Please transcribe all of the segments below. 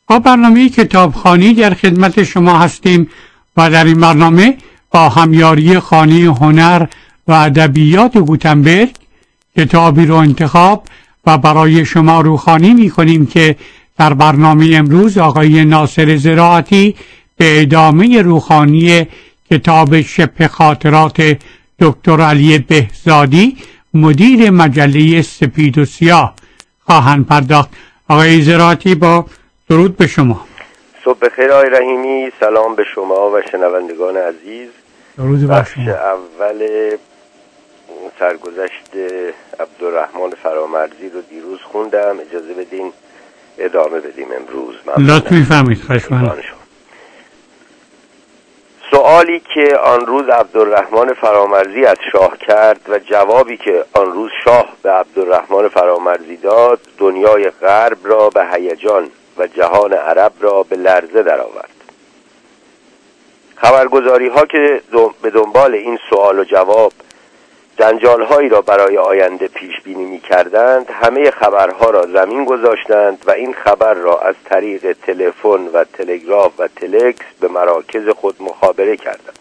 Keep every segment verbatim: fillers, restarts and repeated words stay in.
با برنامه کتابخوانی در خدمت شما هستیم و در این برنامه با همیاری خانه هنر و ادبیات گوتنبرگ کتابی رو انتخاب و برای شما روخوانی می کنیم که در برنامه امروز آقای ناصر زراعتی به ادامه روخوانی کتاب شبه خاطرات دکتر علی بهزادی مدیر مجله سپید و سیاه خواهند پرداخت. آقای زراعتی با درود به شما. صبح بخیر آقای رحیمی، سلام به شما و شنوندگان عزیز. درود بر شما. بخش اول سرگذشت عبدالرحمن فرامرزی رو دیروز خوندم، اجازه بدین ادامه بدیم امروز. لطف می‌فرمایید. خوشحالم. سوالی که آن روز عبدالرحمن فرامرزی از شاه کرد و جوابی که آن روز شاه به عبدالرحمن فرامرزی داد دنیای غرب را به هیجان و جهان عرب را به لرزه درآورد. خبرگزاری ها که به دنبال این سوال و جواب جنجال هایی را برای آینده پیش بینی می کردند همه خبرها را زمین گذاشتند و این خبر را از طریق تلفن و تلگراف و تلکس به مراکز خود مخابره کردند.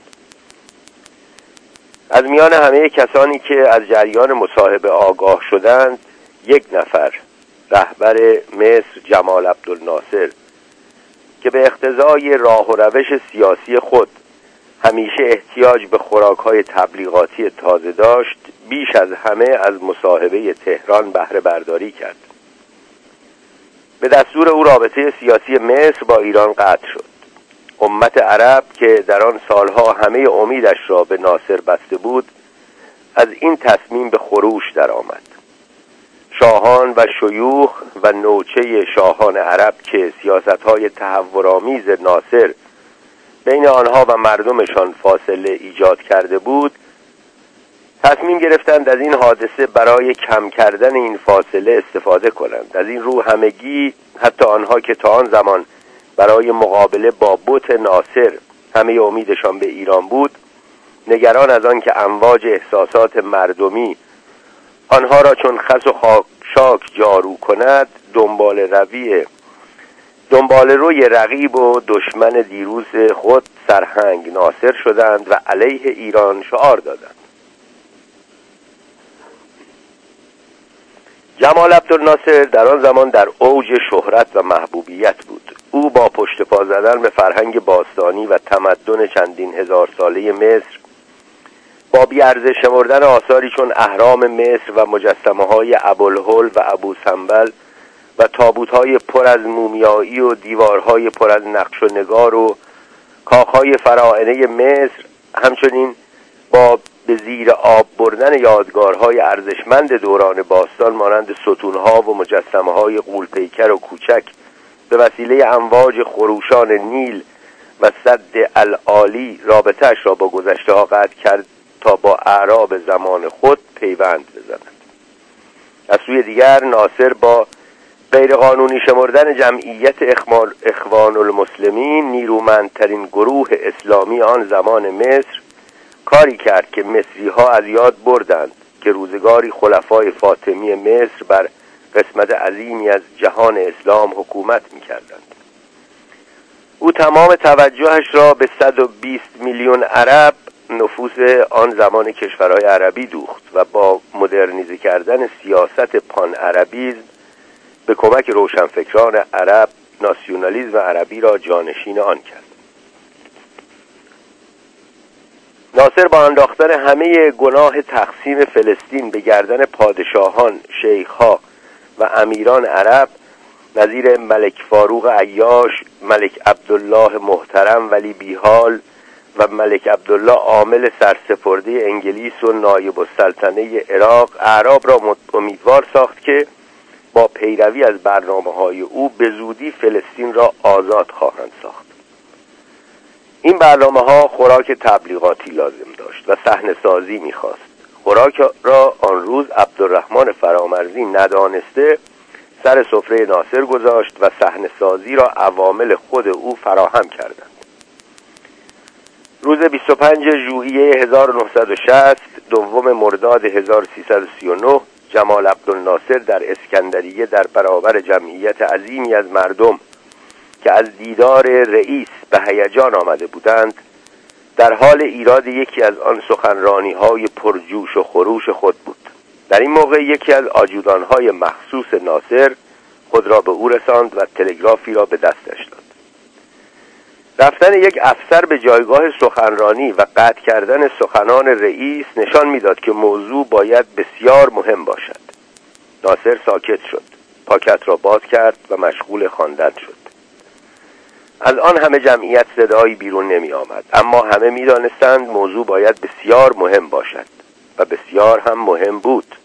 از میان همه کسانی که از جریان مصاحبه آگاه شدند یک نفر، رهبر مصر جمال عبدالناصر، که به اقتضای راه و روش سیاسی خود همیشه احتیاج به خوراک‌های تبلیغاتی تازه داشت، بیش از همه از مصاحبه تهران بهره برداری کرد. به دستور او رابطه سیاسی مصر با ایران قطع شد. امت عرب که در آن سالها همه امیدش را به ناصر بسته بود از این تصمیم به خروش درآمد. شاهان و شیوخ و نوچه شاهان عرب که سیاست‌های تحورآمیز ناصر بین آنها و مردمشان فاصله ایجاد کرده بود تصمیم گرفتند از این حادثه برای کم کردن این فاصله استفاده کنند. از این رو همگی، حتی آنها که تا آن زمان برای مقابله با بت ناصر همه امیدشان به ایران بود، نگران از آن که امواج احساسات مردمی آنها را چون خس و خاشاک جارو کند، دنبال روی دنبال روی رقیب و دشمن دیروز خود سرهنگ ناصر شدند و علیه ایران شعار دادند. جمال عبدالناصر در آن زمان در اوج شهرت و محبوبیت بود. او با پشت پا زدن به فرهنگ باستانی و تمدن چندین هزار ساله مصر، با بی‌ارزش شمردن آثاری چون اهرام مصر و مجسمه‌های ابوالهول و ابوسمبل و تابوت‌های پر از مومیایی و دیوارهای پر از نقش و نگار و کاخهای فراعنه مصر، همچنین با به زیر آب بردن یادگارهای ارزشمند دوران باستان مانند ستونها و مجسمه‌های غول‌پیکر و کوچک به وسیله امواج خروشان نیل و سد العالی رابطه‌اش را با گذشته‌ها قطع کرد تا با اعراب زمان خود پیوند بزند. از سوی دیگر ناصر با غیرقانونی شمردن جمعیت اخوان المسلمین، نیرومندترین گروه اسلامی آن زمان مصر، کاری کرد که مصری ها از یاد بردند که روزگاری خلفای فاطمی مصر بر قسمت عظیمی از جهان اسلام حکومت می کردند. او تمام توجهش را به صد و بیست میلیون عرب، نفوس آن زمان کشورهای عربی، دوخت و با مدرنیزه کردن سیاست پان عربیزم به کمک روشنفکران عرب ناسیونالیسم عربی را جانشین آن کرد. ناصر با انداختن همه گناه تقسیم فلسطین به گردن پادشاهان، شیخ‌ها و امیران عرب نظیر ملک فاروق عیاش، ملک عبدالله محترم ولی بیحال و ملک عبدالله عامل سرسپرده انگلیس و نایب السلطنه عراق، اعراب را امیدوار ساخت که با پیروی از برنامه‌های او به زودی فلسطین را آزاد خواهند ساخت. این برنامه‌ها خوراک تبلیغاتی لازم داشت و صحنه‌سازی می‌خواست. خوراک را آن روز عبدالرحمن فرامرزی ندانسته سر سفره ناصر گذاشت و صحنه‌سازی را عوامل خود او فراهم کردند. روز بیست و پنجم ژوئیه هزار و نهصد و شصت، دوم مرداد هزار و سیصد و سی و نه، جمال عبدالناصر در اسکندریه در برابر جمعیت عظیمی از مردم که از دیدار رئیس به هیجان آمده بودند در حال ایراد یکی از آن سخنرانی‌های پرجوش و خروش خود بود. در این موقع یکی از آجودان‌های مخصوص ناصر خود را به او رساند و تلگرافی را به دستش داد. رفتن یک افسر به جایگاه سخنرانی و قطع کردن سخنان رئیس نشان می‌داد که موضوع باید بسیار مهم باشد. ناصر ساکت شد، پاکت را باز کرد و مشغول خواندن شد. از آن همه جمعیت صدایی بیرون نمی آمد، اما همه می دانستند موضوع باید بسیار مهم باشد و بسیار هم مهم بود.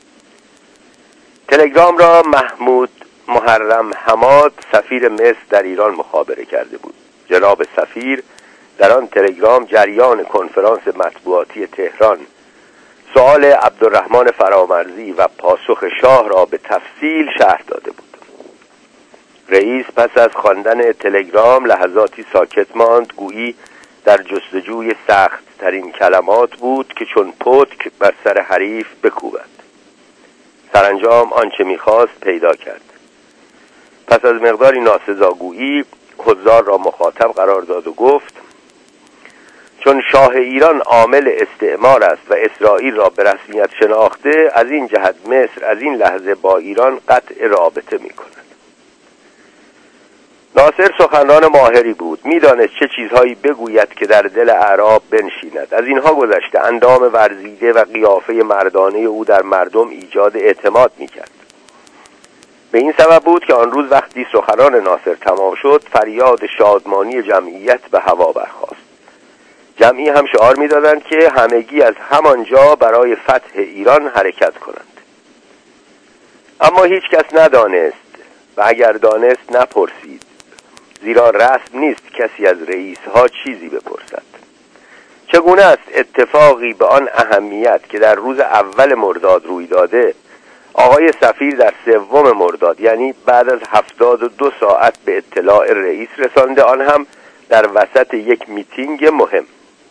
تلگرام را محمود محرم حماد سفیر مصر در ایران مخابره کرده بود. جناب سفیر در آن تلگرام جریان کنفرانس مطبوعاتی تهران، سؤال عبدالرحمن فرامرزی و پاسخ شاه را به تفصیل شرح داده بود. رئیس پس از خواندن تلگرام لحظاتی ساکت ماند، گویی در جستجوی سخت ترین کلمات بود که چون پتک بر سر حریف بکوبد. سرانجام آنچه می‌خواست پیدا کرد. پس از مقداری ناسزاگویی حضار را مخاطب قرار داد و گفت: چون شاه ایران عامل استعمار است و اسرائیل را به رسمیت شناخته، از این جهت مصر از این لحظه با ایران قطع رابطه می‌کند. ناصر سخنران ماهری بود، می‌دانست چه چیزهایی بگوید که در دل اعراب بنشیند. از اینها گذشته اندام ورزیده و قیافه مردانه او در مردم ایجاد اعتماد می‌کرد. به این سبب بود که آن روز وقتی سخنان ناصر تمام شد، فریاد شادمانی جمعیت به هوا برخاست. جمعی هم شعار می‌دادند که همگی از همانجا برای فتح ایران حرکت کنند. اما هیچ کس ندانست و اگر دانست نپرسید، زیرا رسم نیست کسی از رئیس‌ها چیزی بپرسد. چگونه است اتفاقی به آن اهمیت که در روز اول مرداد روی داده، آقای سفیر در سوم مرداد یعنی بعد از هفتاد و دو ساعت به اطلاع رئیس رسانده، آن هم در وسط یک میتینگ مهم.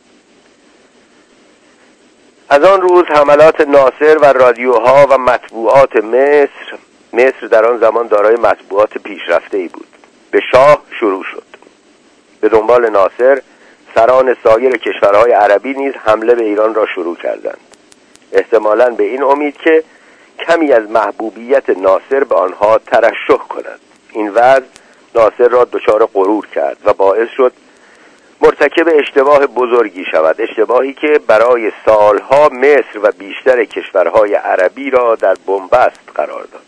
از آن روز حملات ناصر و رادیوها و مطبوعات مصر مصر در آن زمان دارای مطبوعات پیشرفته‌ای بود، به شاه شروع شد. به دنبال ناصر سران سایر کشورهای عربی نیز حمله به ایران را شروع کردند، احتمالاً به این امید که کمی از محبوبیت ناصر به آنها ترشح کند. این وضع ناصر را دچار غرور کرد و باعث شد مرتکب اشتباه بزرگی شود، اشتباهی که برای سالها مصر و بیشتر کشورهای عربی را در بنبست قرار داد.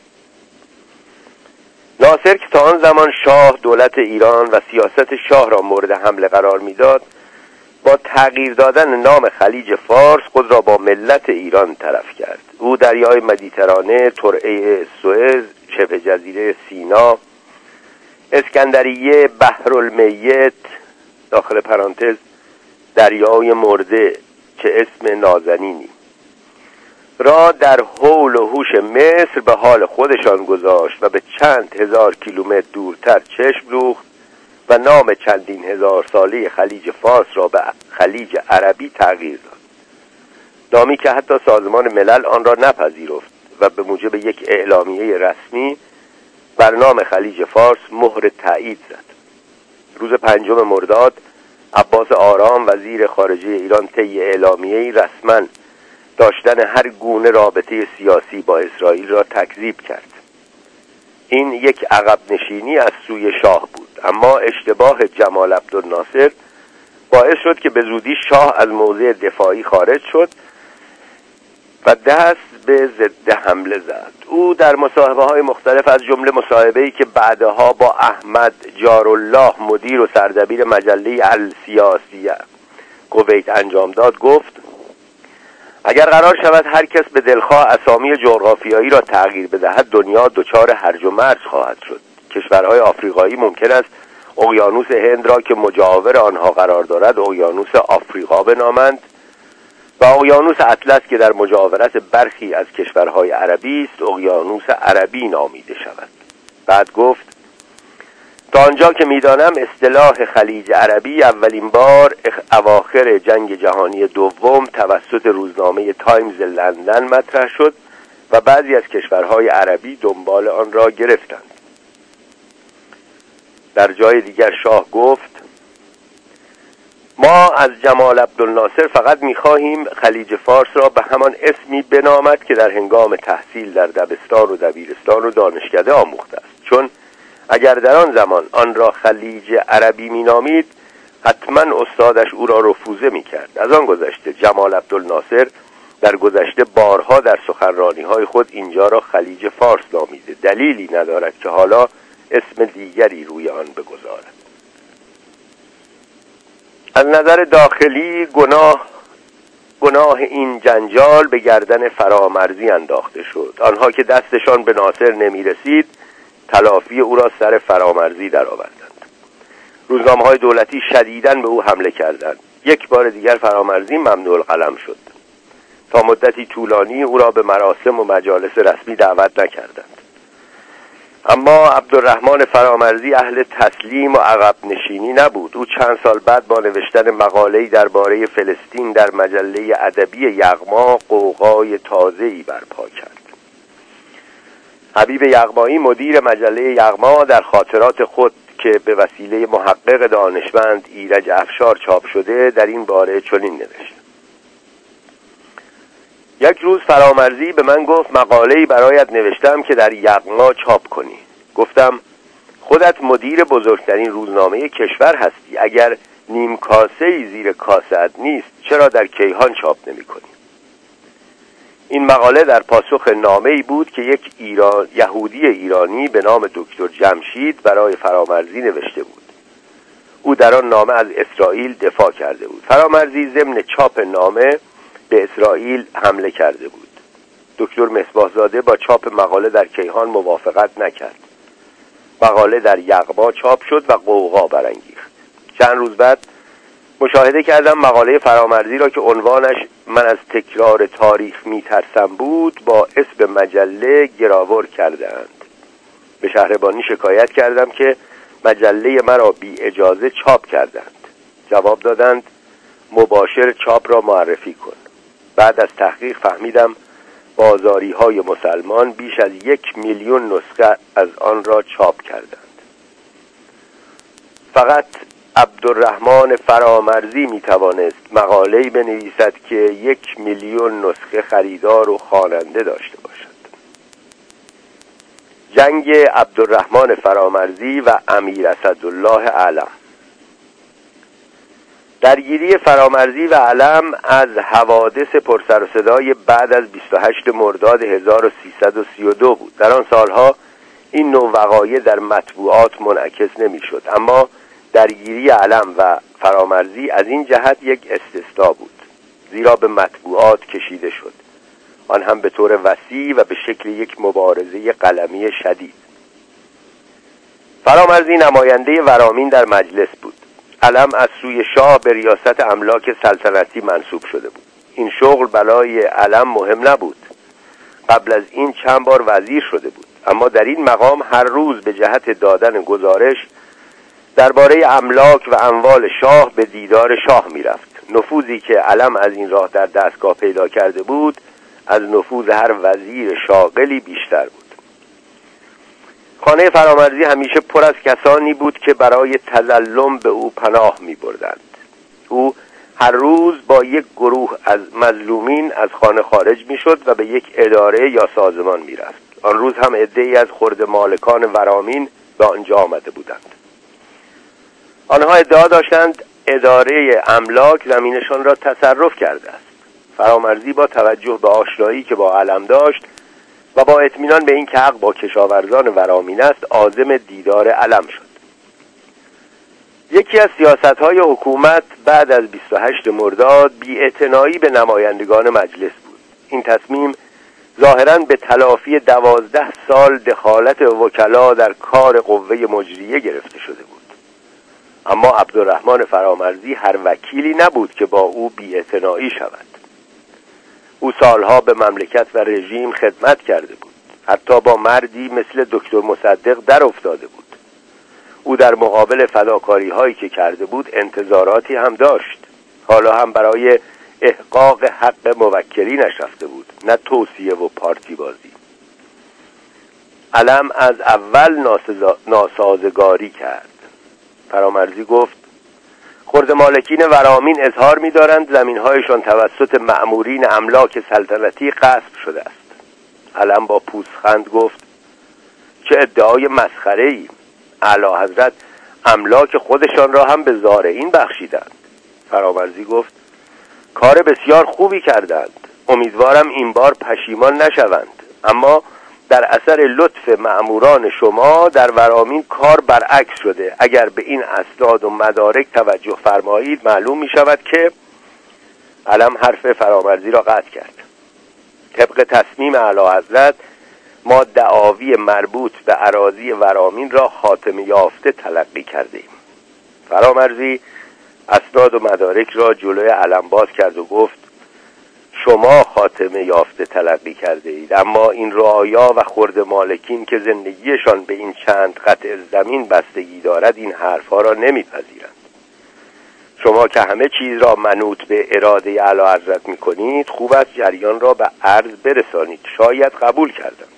ناصر که تا آن زمان شاه دولت ایران و سیاست شاه را مورد حمله قرار میداد، با تغییر دادن نام خلیج فارس خود را با ملت ایران طرف کرد. او دریای مدیترانه، ترعه سوئز، شبه جزیره سینا، اسکندریه، بحرالمیت داخل پرانتز دریای مرده، چه اسم نازنینی، را در حول و هوش مصر به حال خودشان گذاشت و به چند هزار کیلومتر دورتر چشم دوخت و نام چندین هزار ساله خلیج فارس را به خلیج عربی تغییر داد، نامی که حتی سازمان ملل آن را نپذیرفت و به موجب یک اعلامیه رسمی بر نام خلیج فارس مهر تایید زد. روز پنجم مرداد عباس آرام وزیر خارجه ایران طی اعلامیه‌ای رسما داشتن هر گونه رابطه سیاسی با اسرائیل را تکذیب کرد. این یک عقب نشینی از سوی شاه بود، اما اشتباه جمال عبدالناصر باعث شد که به زودی شاه از موضع دفاعی خارج شد و دست به ضد حمله زد. او در مصاحبه‌های مختلف از جمله مصاحبه‌ای که بعدها با احمد جارالله مدیر و سردبیر مجله السیاسیه کویت انجام داد گفت: اگر قرار شود هر کس به دلخواه اسامی جغرافیایی را تغییر بدهد، دنیا دچار هرج و مرج خواهد شد. کشورهای آفریقایی ممکن است اقیانوس هند را که مجاور آنها قرار دارد اقیانوس آفریقا بنامند و اقیانوس اطلس که در مجاورت برخی از کشورهای عربی است اقیانوس عربی نامیده شود. بعد گفت: تا آنجا که میدانم اصطلاح خلیج عربی اولین بار اواخر جنگ جهانی دوم توسط روزنامه تایمز لندن مطرح شد و بعضی از کشورهای عربی دنبال آن را گرفتند. در جای دیگر شاه گفت ما از جمال عبدالناصر فقط می‌خواهیم خلیج فارس را به همان اسمی بنامد که در هنگام تحصیل در دبستان و دبیرستان و دانشکده آموخته است، چون اگر در آن زمان آن را خلیج عربی می‌نامید حتما استادش او را رفوزه می‌کرد. از آن گذشته جمال عبدالناصر در گذشته بارها در سخنرانی‌های خود اینجا را خلیج فارس نامیده، دلیلی ندارد که حالا اسم دیگری روی آن بگذارد. از نظر داخلی گناه گناه این جنجال به گردن فرامرزی انداخته شد. آنها که دستشان به ناصر نمی رسید تلافی او را سر فرامرزی درآوردند. روزنامه‌های دولتی شدیداً به او حمله کردند. یک بار دیگر فرامرزی ممنوع القلم شد. تا مدتی طولانی او را به مراسم و مجالس رسمی دعوت نکردند. اما عبدالرحمن فرامرزی اهل تسلیم و عقب نشینی نبود. او چند سال بعد با نوشتن مقاله‌ای درباره فلسطین در مجله ادبی یغما غوغای تازه‌ای برپا کرد. حبیب یغمایی مدیر مجله یغما در خاطرات خود که به وسیله محقق دانشمند ایرج افشار چاپ شده در این باره چنین نوشت: یک روز فرامرزی به من گفت مقاله‌ای برایت نوشتم که در یغما چاپ کنی. گفتم خودت مدیر بزرگترین روزنامه کشور هستی، اگر نیم کاسه‌ای زیر کاسه‌ات نیست چرا در کیهان چاپ نمی کنی؟ این مقاله در پاسخ نامه‌ای بود که یک ایران یهودی ایرانی به نام دکتر جمشید برای فرامرزی نوشته بود. او در آن نامه از اسرائیل دفاع کرده بود. فرامرزی ضمن چاپ نامه به اسرائیل حمله کرده بود. دکتر مصباح‌زاده با چاپ مقاله در کیهان موافقت نکرد. مقاله در یغما چاپ شد و غوغا برانگیخت. چند روز بعد مشاهده کردم مقاله فرامرزی را که عنوانش من از تکرار تاریخ میترسم بود با اسم مجله گراور کردند. به شهربانی شکایت کردم که مجله مرا بی اجازه چاپ کردند. جواب دادند مباشر چاپ را معرفی کن. بعد از تحقیق فهمیدم بازاری های مسلمان بیش از یک میلیون نسخه از آن را چاپ کردند. فقط عبدالرحمن فرامرزی می توانست مقاله‌ای بنویسد که یک میلیون نسخه خریدار و خواننده داشته باشد. جنگ عبدالرحمن فرامرزی و امیر اسدالله علم. درگیری فرامرزی و علم از حوادث پرسر و صدای بعد از بیست و هشتم مرداد هزار و سیصد و سی و دو بود. در آن سالها این نوع وقایع در مطبوعات منعکس نمی‌شد، اما درگیری علم و فرامرزی از این جهت یک استثنا بود، زیرا به مطبوعات کشیده شد، آن هم به طور وسیع و به شکل یک مبارزه قلمی شدید. فرامرزی نماینده ورامین در مجلس بود. علم از سوی شاه به ریاست املاک سلطنتی منصوب شده بود. این شغل برای علم مهم نبود. قبل از این چند بار وزیر شده بود، اما در این مقام هر روز به جهت دادن گزارش درباره املاک و اموال شاه به دیدار شاه می رفت. نفوذی که علم از این راه در دستگاه پیدا کرده بود از نفوذ هر وزیر شاغلی بیشتر بود. خانه فرامرزی همیشه پر از کسانی بود که برای تظلم به او پناه می بردند. او هر روز با یک گروه از مظلومین از خانه خارج می شد و به یک اداره یا سازمان می رفت. آن روز هم عده‌ای از خرده مالکان ورامین به آنجا آمده بودند. آنها ادعا داشتند اداره املاک زمینشان را تصرف کرده است. فرامرزی با توجه به آشنایی که با علم داشت و با اطمینان به این که حق با کشاورزان ورامین است عازم دیدار علم شد. یکی از سیاست‌های حکومت بعد از بیست و هشتم مرداد بی‌اعتنایی به نمایندگان مجلس بود. این تصمیم ظاهراً به تلافی دوازده سال دخالت وکلا در کار قوه مجریه گرفته شده بود. اما عبدالرحمن فرامرزی هر وکیلی نبود که با او بی‌اعتنایی شود. او سالها به مملکت و رژیم خدمت کرده بود. حتی با مردی مثل دکتر مصدق در افتاده بود. او در مقابل فداکاری هایی که کرده بود انتظاراتی هم داشت. حالا هم برای احقاق حق موکلی نشسته بود، نه توصیه و پارتی بازی. علم از اول ناسازگاری کرد. فرامرزی گفت خرد مالکین ورامین اظهار می‌دارند زمین‌هایشان توسط مأمورین املاک سلطنتی غصب شده است. علم با پوزخند گفت چه ادعای مسخره‌ای! اعلیحضرت املاک خودشان را هم به زارعین بخشیدند. فرامرزی گفت کار بسیار خوبی کردند، امیدوارم این بار پشیمان نشوند، اما در اثر لطف مأموران شما در ورامین کار برعکس شده. اگر به این اسناد و مدارک توجه فرمایید معلوم می شود که علم حرف فرامرزی را قطع کرد. طبق تصمیم اعلیحضرت ما دعاوی مربوط به اراضی ورامین را خاتمه یافته تلقی کردیم. فرامرزی اسناد و مدارک را جلوی علم باز کرد و گفت شما خاتمه یافته تلقی کرده اید، اما این رعایا و خرد مالکین که زندگیشان به این چند قطع زمین بستگی دارد این حرفها را نمیپذیرند. شما که همه چیز را منوط به اراده اعلیحضرت میکنید، خوب است جریان را به عرض برسانید، شاید قبول کردند.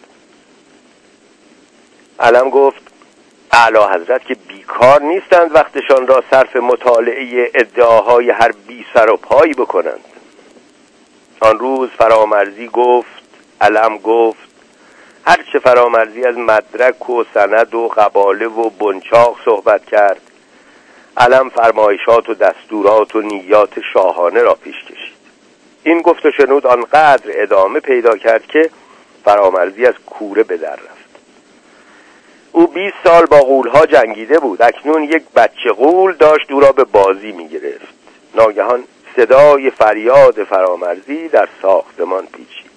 علم گفت اعلیحضرت که بیکار نیستند وقتشان را صرف مطالعه ادعاهای هر بی سر و پایی بکنند. آن روز فرامرزی گفت، علم گفت، هرچه فرامرزی از مدرک و سند و قباله و بنچاق صحبت کرد، علم فرمایشات و دستورات و نیات شاهانه را پیش کشید. این گفت و شنود آنقدر ادامه پیدا کرد که فرامرزی از کوره به در رفت. او بیست سال با غول‌ها جنگیده بود، اکنون یک بچه غول داشت او را به بازی می گرفت. ناگهان صدای فریاد فرامرزی در ساختمان پیچید.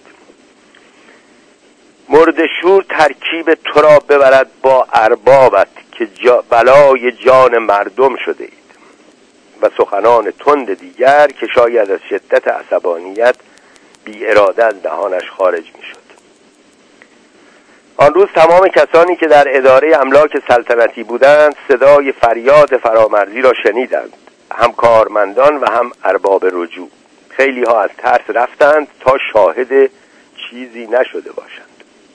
مردشور ترکیب تو را ببرد با اربابت که جا بلای جان مردم شده اید. و سخنان تند دیگر که شاید از شدت عصبانیت بی اراده از دهانش خارج می شد. آن روز تمام کسانی که در اداره املاک سلطنتی بودند صدای فریاد فرامرزی را شنیدند، هم کارمندان و هم ارباب رجوع. خیلی ها از ترس رفتند تا شاهد چیزی نشده باشند.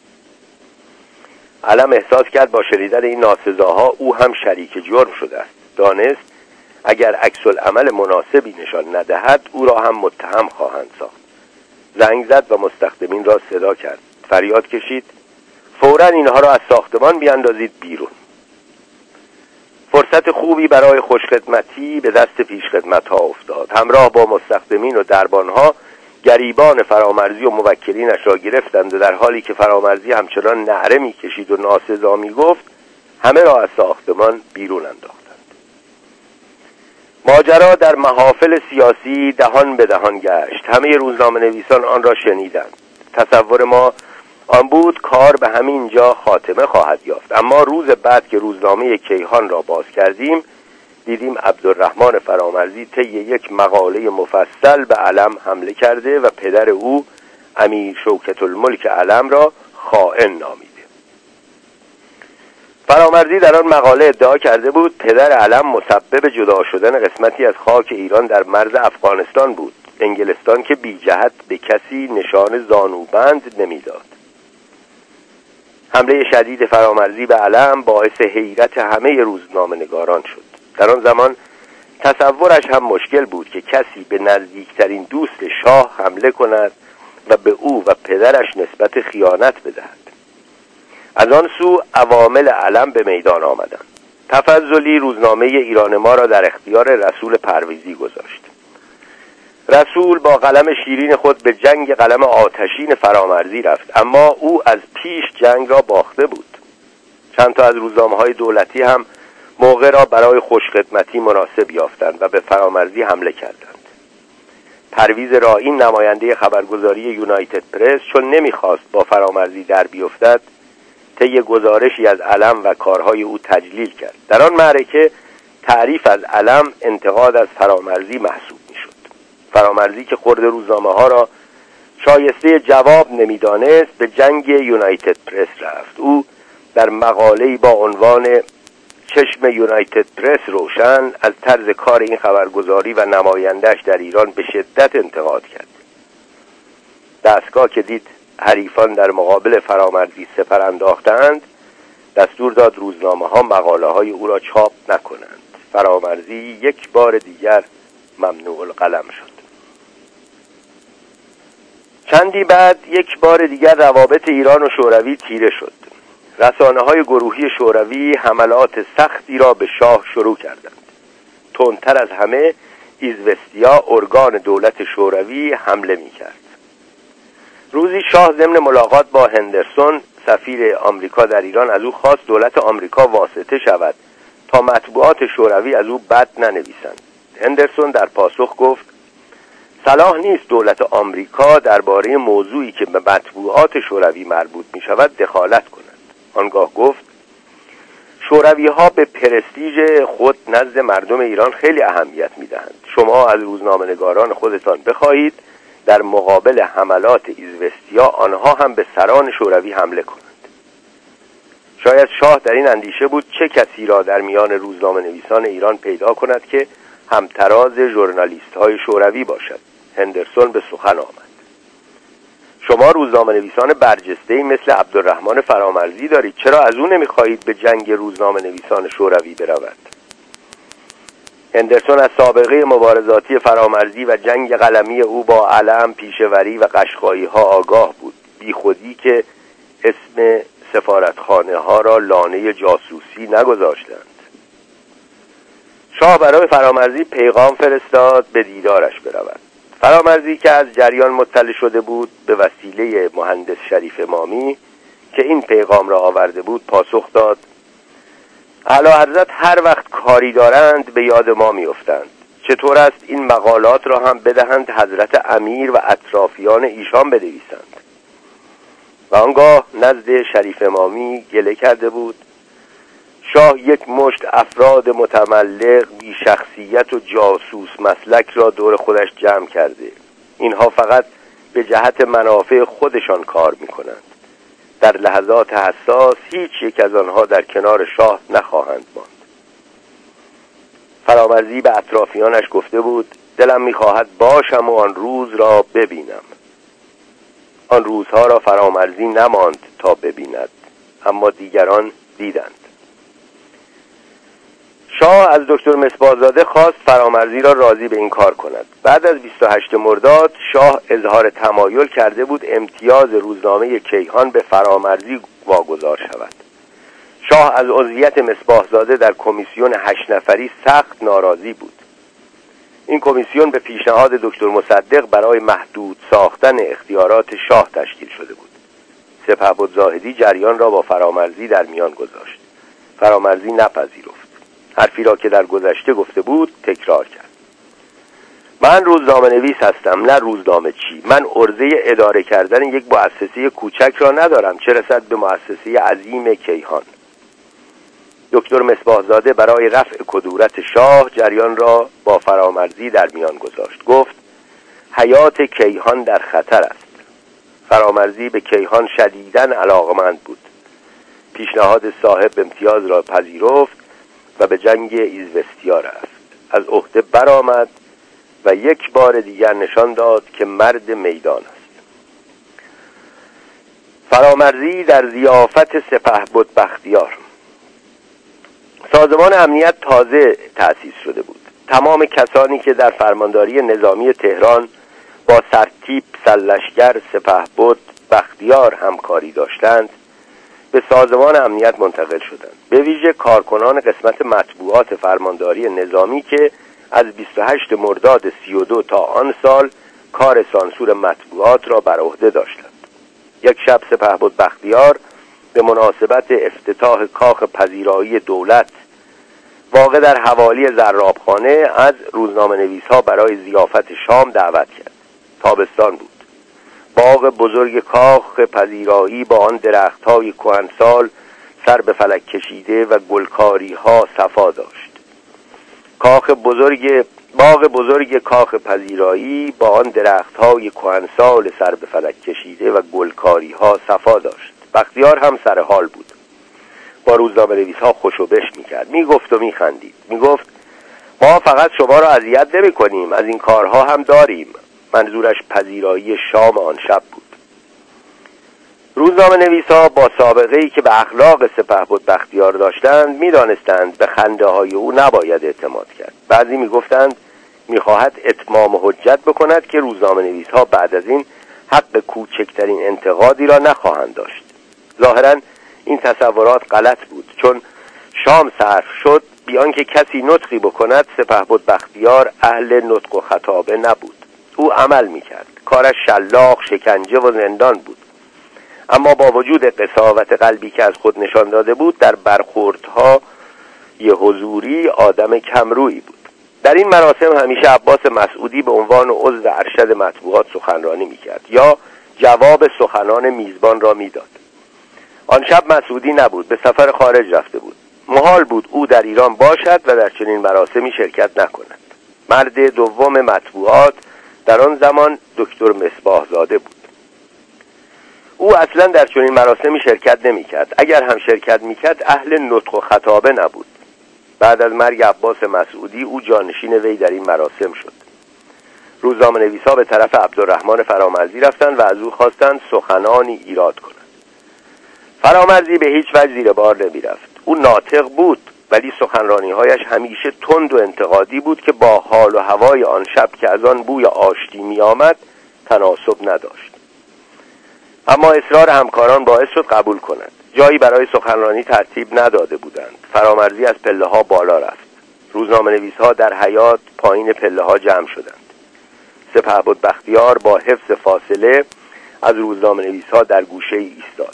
علم احساس کرد با شنیدن این ناسزاها او هم شریک جرم شده است. دانست اگر عکس العمل مناسبی نشان ندهد او را هم متهم خواهند ساخت. زنگ زد و مستخدمین را صدا کرد. فریاد کشید فوراً اینها را از ساختمان بیاندازید بیرون. فرصت خوبی برای خوشخدمتی به دست پیشخدمت‌ها افتاد. همراه با مستخدمین و دربانها گریبان فرامرزی و موکلینش را گرفتند و در حالی که فرامرزی همچنان نعره می‌کشید و ناسزا می‌گفت همه را از ساختمان بیرون انداختند. ماجرا در محافل سیاسی دهان به دهان گشت. همه روزنامه‌نویسان آن را شنیدند. تصور ما آن بود کار به همین جا خاتمه خواهد یافت. اما روز بعد که روزنامه کیهان را باز کردیم دیدیم عبدالرحمن فرامرزی طی یک مقاله مفصل به علم حمله کرده و پدر او امیر شوکت الملک علم را خائن نامیده. فرامرزی در آن مقاله ادعا کرده بود پدر علم مسبب جدا شدن قسمتی از خاک ایران در مرز افغانستان بود. انگلستان که بی جهت به کسی نشان زانوبند نمیداد. حمله شدید فرامرزی به علم باعث حیرت همه روزنامه‌نگاران شد. در آن زمان تصورش هم مشکل بود که کسی به نزدیکترین دوست شاه حمله کند و به او و پدرش نسبت خیانت بدهد. از آن سو عوامل علم به میدان آمدند. تفضلی روزنامه ایران ما را در اختیار رسول پرویزی گذاشت. رسول با قلم شیرین خود به جنگ قلم آتشین فرامرزی رفت، اما او از پیش جنگ را باخته بود. چند تا از روزنامه‌های دولتی هم موقع را برای خوشخدمتی مناسب یافتند و به فرامرزی حمله کردند. پرویز رائین نماینده خبرگزاری یونایتد پرس چون نمیخواست با فرامرزی در بیفتد طی گزارشی از علم و کارهای او تجلیل کرد. در آن معرکه تعریف از علم انتقاد از فرامرزی محسوب میشد. فرامرزی که خرد روزنامه ها را شایسته جواب نمیدانست به جنگ یونایتد پرس رفت. او در مقاله‌ای با عنوان چشم یونایتد پرس روشن از طرز کار این خبرگزاری و نماینده‌اش در ایران به شدت انتقاد کرد. دستگاه که دید حریفان در مقابل فرامرزی سپر انداختند دستور داد روزنامه ها مقاله های او را چاپ نکنند. فرامرزی یک بار دیگر ممنوع القلم شد. چندی بعد یک بار دیگر روابط ایران و شوروی تیره شد. رسانه‌های گروهی شوروی حملات سختی را به شاه شروع کردند. تندتر از همه ایزوستیا ارگان دولت شوروی حمله می‌کرد. روزی شاه ضمن ملاقات با هندرسون سفیر آمریکا در ایران از او خواست دولت آمریکا واسطه شود تا مطبوعات شوروی از او بد ننویسند. هندرسون در پاسخ گفت صلاح نیست دولت آمریکا درباره موضوعی که به مطبوعات شوروی مربوط می شود دخالت کند. آنگاه گفت شوروی ها به پرستیژ خود نزد مردم ایران خیلی اهمیت می دهند. شما از روزنامه‌نگاران خودتان بخواهید در مقابل حملات ایزوستیا آنها هم به سران شوروی حمله کنند. شاید شاه در این اندیشه بود چه کسی را در میان روزنامه نویسان ایران پیدا کند که همتراز ژورنالیست های شوروی باشد. هندرسون به سخن آمد. شما روزنامه نویسان برجسته‌ای مثل عبدالرحمن فرامرزی دارید، چرا از او نمیخواهید به جنگ روزنامه نویسان شوروی برود؟ هندرسون از سابقه مبارزاتی فرامرزی و جنگ قلمی او با علم، پیشوری و قشقایی ها آگاه بود، بی خودی که اسم سفارتخانه ها را لانه جاسوسی نگذاشتند. شاه برای فرامرزی پیغام فرستاد به دیدارش برود. فرامرزی که از جریان مطلع شده بود به وسیله مهندس شریف امامی که این پیغام را آورده بود پاسخ داد اعلیحضرت هر وقت کاری دارند به یاد ما میافتند. چطور است این مقالات را هم بدهند حضرت امیر و اطرافیان ایشان بنویسند. و آنگاه نزد شریف امامی گله کرده بود شاه یک مشت افراد متملق بی شخصیت و جاسوس مسلک را دور خودش جمع کرده. اینها فقط به جهت منافع خودشان کار میکنند. در لحظات حساس هیچ یک از آنها در کنار شاه نخواهند ماند. فرامرزی به اطرافیانش گفته بود دلم میخواهد باشم و آن روز را ببینم. آن روزها را فرامرزی نماند تا ببیند، اما دیگران دیدند. شاه از دکتر مصباح‌زاده خواست فرامرزی را راضی به این کار کند. بعد از بیست و هشتم مرداد شاه اظهار تمایل کرده بود امتیاز روزنامه کیهان به فرامرزی واگذار شود. شاه از عضویت مصباح‌زاده در کمیسیون هشت نفری سخت ناراضی بود. این کمیسیون به پیشنهاد دکتر مصدق برای محدود ساختن اختیارات شاه تشکیل شده بود. سپهبد زاهدی جریان را با فرامرزی در میان گذاشت. فرامرزی نپذیرفت. حرفی را که در گذشته گفته بود تکرار کرد. من روزنامه نویس هستم، نه روزنامه چی. من عرضه اداره کردن یک مؤسسه کوچک را ندارم، چه رسد به مؤسسه عظیم کیهان. دکتر مصباح‌زاده برای رفع کدورت شاه جریان را با فرامرزی در میان گذاشت. گفت حیات کیهان در خطر است. فرامرزی به کیهان شدیداً علاقمند بود. پیشنهاد صاحب امتیاز را پذیرفت و به جنگ ایزوستیا رفت. از عهده برآمد و یک بار دیگر نشان داد که مرد میدان است. فرامرزی در ضیافت سپهبد بختیار. سازمان امنیت تازه تأسیس شده بود. تمام کسانی که در فرمانداری نظامی تهران با سرتیپ سرلشکر سپهبد بختیار همکاری داشتند به سازمان امنیت منتقل شدند. به ویژه کارکنان قسمت مطبوعات فرمانداری نظامی که از بیست و هشتم مرداد سی و دو تا آن سال کار سانسور مطبوعات را بر عهده داشتند. یک شب سپهبد بختیار به مناسبت افتتاح کاخ پذیرایی دولت واقع در حوالی زرابخانه از روزنامه نویس‌ها برای ضیافت شام دعوت کرد. تابستان بود. باغ بزرگ کاخ پذیرایی با آن درخت‌های کهنسال سر به فلک کشیده و گلکاری‌ها صفا داشت. کاخ بزرگ باغ بزرگ کاخ پذیرایی با آن درخت‌های کهنسال سر به فلک کشیده و گلکاری‌ها صفا داشت. بختیار هم سر حال بود. با روزنامه نویس‌ها خوش و بش می‌کرد. می‌گفت و می‌خندید. می‌گفت ما فقط شما را اذیت نمی‌کنیم، از این کارها هم داریم. منظورش پذیرایی شام آن شب بود. روزنامه نویس‌ها با سابقه‌ای که به اخلاق سپهبد بختیار داشتند می‌دانستند به خنده‌های او نباید اعتماد کرد. بعضی می‌گفتند می‌خواهد اتمام حجت بکند که روزنامه نویس‌ها بعد از این حق کوچکترین انتقادی را نخواهند داشت. ظاهراً این تصورات غلط بود، چون شام صرف شد بیان که کسی نطقی بکند سپهبد بختیار اهل نطق و خطابه نبود. او عمل می‌کرد. کارش شلاق، شکنجه و زندان بود. اما با وجود قساوت قلبی که از خود نشان داده بود، در برخوردها یه حضوری آدم کمرویی بود. در این مراسم همیشه عباس مسعودی به عنوان عضو ارشد مطبوعات سخنرانی میکرد یا جواب سخنان میزبان را میداد. آن شب مسعودی نبود، به سفر خارج رفته بود. محال بود او در ایران باشد و در چنین مراسمی شرکت نکند. مرد دوم مطبوعات در آن زمان دکتر مصباح زاده بود. او اصلا در چنین مراسمی شرکت نمی‌کرد. اگر هم شرکت می‌کرد اهل نطق و خطابه نبود. بعد از مرگ عباس مسعودی او جانشین وی در این مراسم شد. روزنامه نویسا به طرف عبدالرحمن فرامرزی رفتند و از او خواستند سخنانی ایراد کند. فرامرزی به هیچ وجه زیر بار نمی‌رفت. او ناطق بود، ولی سخنرانی‌هایش همیشه تند و انتقادی بود که با حال و هوای آن شب که از آن بوی آشتی می‌آمد تناسب نداشت. اما اصرار همکاران باعث شد قبول کنند. جایی برای سخنرانی ترتیب نداده بودند. فرامرزی از پله‌ها بالا رفت. روزنامه نویس‌ها در حیاط پایین پله‌ها جمع شدند. سپهبد بختیار با حفظ فاصله از روزنامه نویس‌ها در گوشه ایستاد.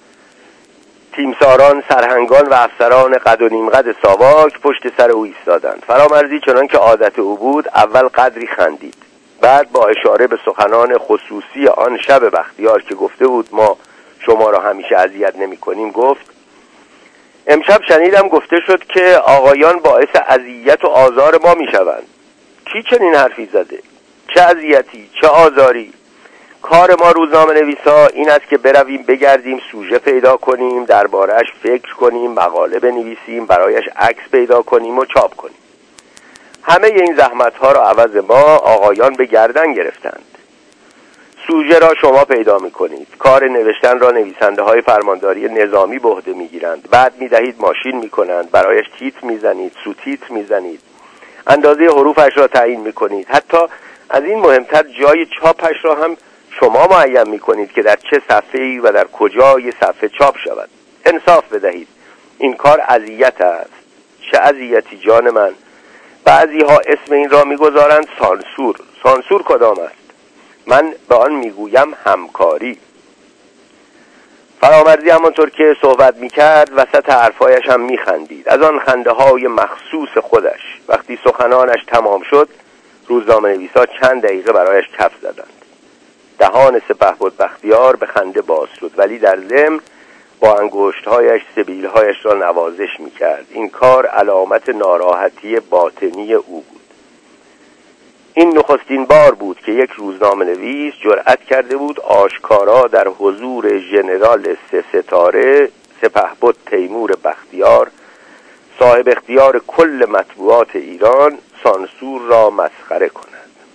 تیمساران، سرهنگان و افسران قد و نیم قد ساواک پشت سر او ایستادند. فرامرزی چنان که عادت او بود اول قدری خندید. بعد با اشاره به سخنان خصوصی آن شب بختیار که گفته بود ما شما را همیشه اذیت نمی‌کنیم گفت: امشب شنیدم گفته شد که آقایان باعث اذیت و آزار ما میشوند. کی چنین حرفی زده؟ چه اذیتی، چه آزاری؟ کار ما روزنامه نویسا این است که برویم بگردیم سوژه پیدا کنیم، درباره‌اش فکر کنیم، مقاله بنویسیم، برایش عکس پیدا کنیم و چاپ کنیم. همه این زحمت‌ها را عوض ما آقایان به گردن گرفتند. سوژه را شما پیدا می‌کنید، کار نوشتن را نویسنده‌های فرمانداری نظامی به عهده می‌گیرند، بعد می‌دهید ماشین می‌کنند، برایش تیتر می‌زنید، سوتیتر می‌زنید، اندازه حروفش را تعیین می‌کنید، حتی از این مهمتر جای چاپش را هم شما معین می‌کنید که در چه صفحه‌ای و در کجای صفحه چاپ شود. انصاف بدهید، این کار اذیت است. چه اذیتی جان من؟ بعضی ها اسم این را می‌گذارند سانسور. سانسور کدام است؟ من به آن میگویم همکاری. فرامرزی همانطور که صحبت میکرد وسط حرفایش هم میخندید، از آن خنده های مخصوص خودش. وقتی سخنانش تمام شد روزنامه نویسا چند دقیقه برایش کف زدند. دهان سپهبد بختیار به خنده باز شد، ولی در ضمن با انگشت‌هایش سبیل‌هایش را نوازش می‌کرد. این کار علامت ناراحتی باطنی او بود. این نخستین بار بود که یک روزنامه نویس جرأت کرده بود آشکارا در حضور ژنرال سه ستاره سپهبد تیمور بختیار، صاحب اختیار کل مطبوعات ایران، سانسور را مسخره کند.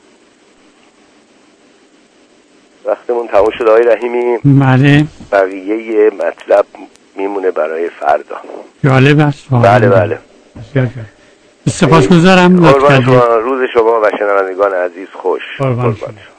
وقتمون تموم شد آقای رحیمی. بله. بقیه مطلب میمونه برای فردا. جالب است. بله بله. بسیار جالب. سپاسگزارم. قربان شما، روز شما و شنوندگان عزیز خوش. قربان شما.